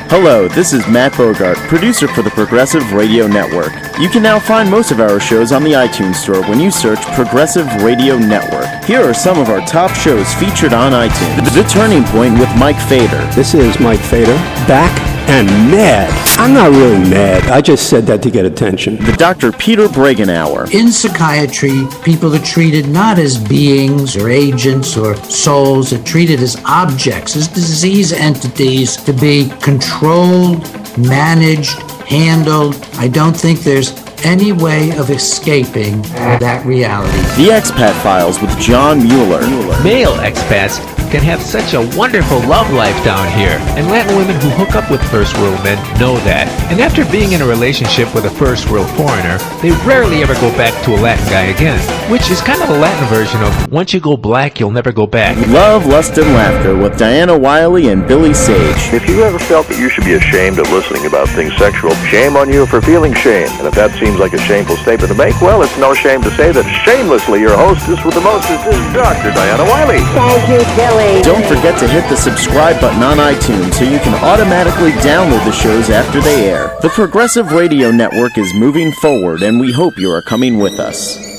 Hello, this is Matt Bogart, producer for the Progressive Radio Network. You can now find most of our shows on the iTunes Store when you search Progressive Radio Network. Here are some of our top shows featured on iTunes. The Turning Point with Mike Fader. This is Mike Fader, back and mad. I'm not really mad. I just said that to get attention. The Dr. Peter Bregan Hour. In psychiatry, people are treated not as beings or agents or souls. They're treated as objects, as disease entities to be controlled, managed, handled. I don't think there's any way of escaping that reality. The Expat Files with John Mueller. Male expats can have such a wonderful love life down here, and Latin women who hook up with first world men know that. And after being in a relationship with a first world foreigner, they rarely ever go back to a Latin guy again, which is kind of a Latin version of once you go black, you'll never go back. Love, Lust, and Laughter with Diana Wiley and Billy Sage. If you ever felt that you should be ashamed of listening about things sexual, shame on you for feeling shame. And if that seems like a shameful statement to make, well, it's no shame to say that shamelessly your hostess with the mostest is Dr. Diana Wiley. Thank you, Billy. Don't forget to hit the subscribe button on iTunes so you can automatically download the shows after they air. The Progressive Radio Network is moving forward, and we hope you are coming with us.